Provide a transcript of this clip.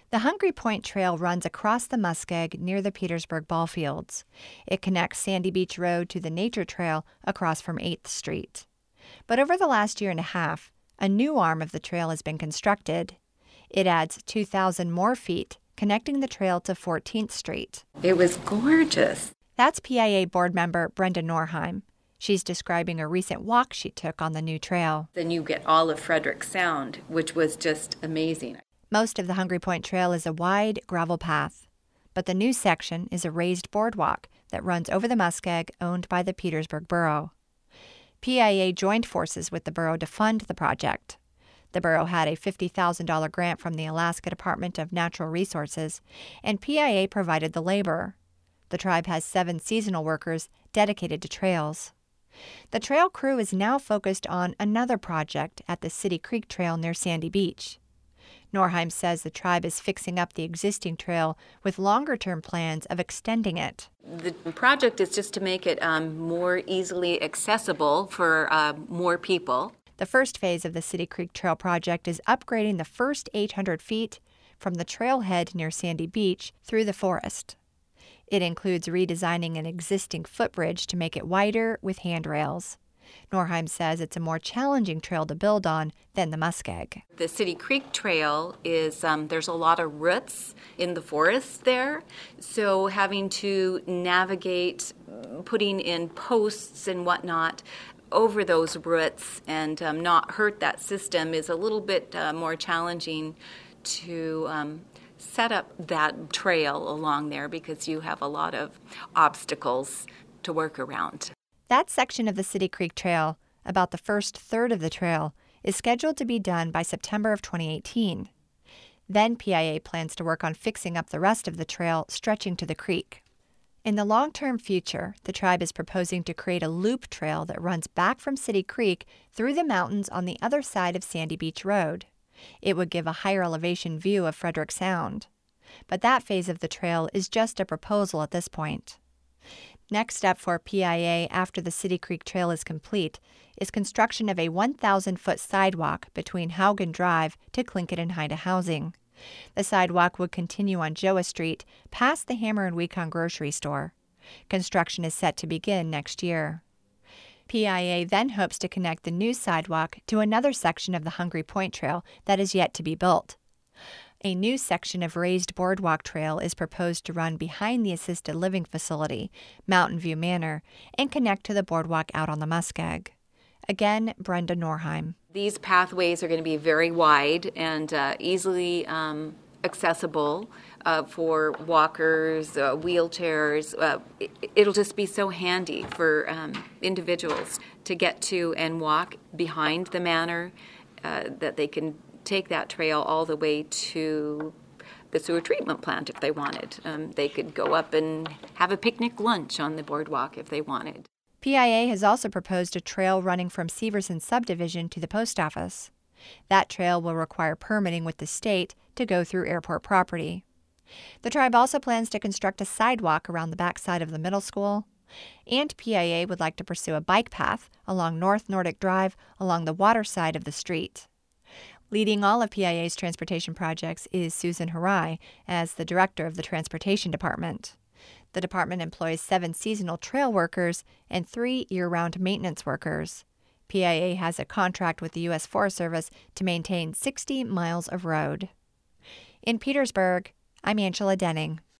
The Hungry Point Trail runs across the Muskeg near the Petersburg ball fields. It connects Sandy Beach Road to the Nature Trail across from 8th Street. But over the last year and a half, a new arm of the trail has been constructed. It adds 2,000 more feet, connecting the trail to 14th Street. It was gorgeous. That's PIA board member Brenda Norheim. She's describing a recent walk she took on the new trail. Then you get all of Frederick Sound, which was just amazing. Most of the Hungry Point Trail is a wide gravel path, but the new section is a raised boardwalk that runs over the Muskeg owned by the Petersburg Borough. PIA joined forces with the borough to fund the project. The borough had a $50,000 grant from the Alaska Department of Natural Resources, and PIA provided the labor. The tribe has 7 seasonal workers dedicated to trails. The trail crew is now focused on another project at the City Creek Trail near Sandy Beach. Norheim says the tribe is fixing up the existing trail with longer-term plans of extending it. The project is just to make it more easily accessible for more people. The first phase of the City Creek Trail project is upgrading the first 800 feet from the trailhead near Sandy Beach through the forest. It includes redesigning an existing footbridge to make it wider with handrails. Norheim says it's a more challenging trail to build on than the Muskeg. The City Creek Trail is, there's a lot of roots in the forest there, so having to navigate, putting in posts and whatnot over those roots and not hurt that system is a little bit more challenging to set up that trail along there because you have a lot of obstacles to work around. That section of the City Creek Trail, about the first third of the trail, is scheduled to be done by September of 2018. Then PIA plans to work on fixing up the rest of the trail stretching to the creek. In the long-term future, the tribe is proposing to create a loop trail that runs back from City Creek through the mountains on the other side of Sandy Beach Road. It would give a higher elevation view of Frederick Sound. But that phase of the trail is just a proposal at this point. Next up for PIA after the City Creek Trail is complete is construction of a 1,000-foot sidewalk between Haugen Drive to Tlingit and Haida housing. The sidewalk would continue on Joa Street past the Hammer and Weekon grocery store. Construction is set to begin next year. PIA then hopes to connect the new sidewalk to another section of the Hungry Point Trail that is yet to be built. A new section of raised boardwalk trail is proposed to run behind the assisted living facility, Mountain View Manor, and connect to the boardwalk out on the Muskeg. Again, Brenda Norheim. These pathways are going to be very wide and easily accessible for walkers, wheelchairs. It'll just be so handy for individuals to get to and walk behind the manor that they can take that trail all the way to the sewer treatment plant if they wanted. They could go up and have a picnic lunch on the boardwalk if they wanted. PIA has also proposed a trail running from Severson subdivision to the post office. That trail will require permitting with the state to go through airport property. The tribe also plans to construct a sidewalk around the backside of the middle school, and PIA would like to pursue a bike path along North Nordic Drive along the water side of the street. Leading all of PIA's transportation projects is Susan Harai as the director of the transportation department. The department employs 7 seasonal trail workers and 3 year-round maintenance workers. PIA has a contract with the U.S. Forest Service to maintain 60 miles of road. In Petersburg, I'm Angela Denning.